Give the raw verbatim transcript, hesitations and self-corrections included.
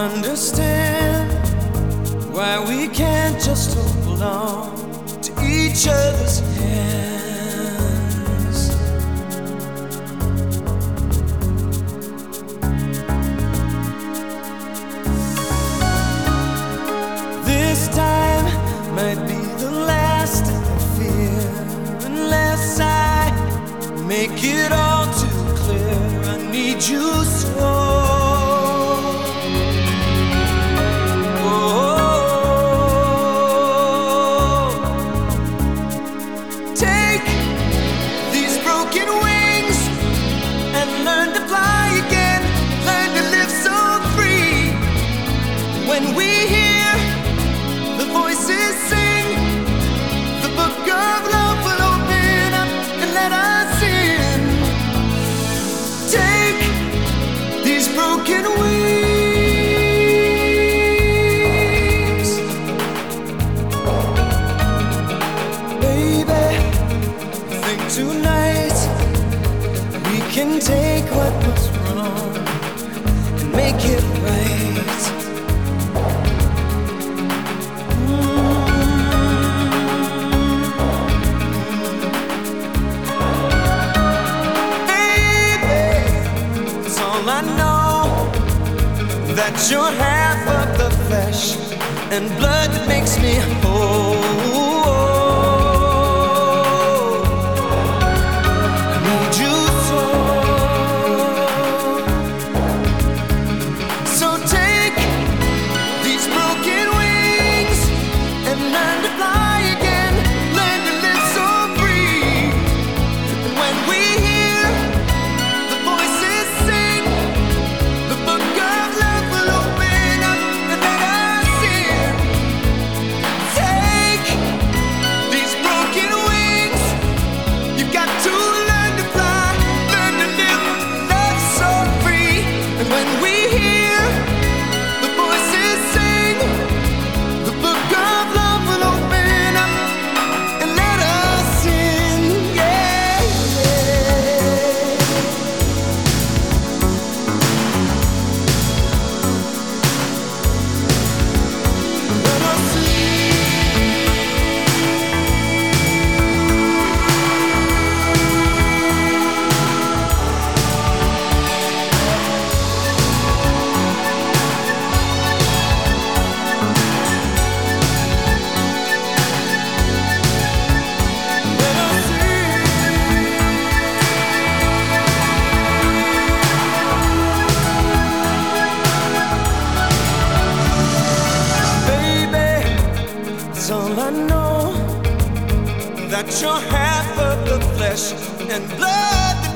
understand why we can't just hold on to each other's hands. This time might be the last I fear, unless I make it all too clear. I need you so. When we hear the voices sing, the book of love will open up and let us in. Take these broken wings, baby. I think tonight we can take what was wrong and make it right. I know that you're half of the flesh and blood that makes me whole. I need you so. So take these broken wings and learn to fly again. Learn to live so free. And when we hear the voices sing, the book of love will open up and let us in. Take these broken wings. You've got to learn to fly, learn to live, love so free. And when we hear the voices sing, the book of love will open up and let us in. Yeah, yeah. Let us all I know, that you're half of the flesh and blood that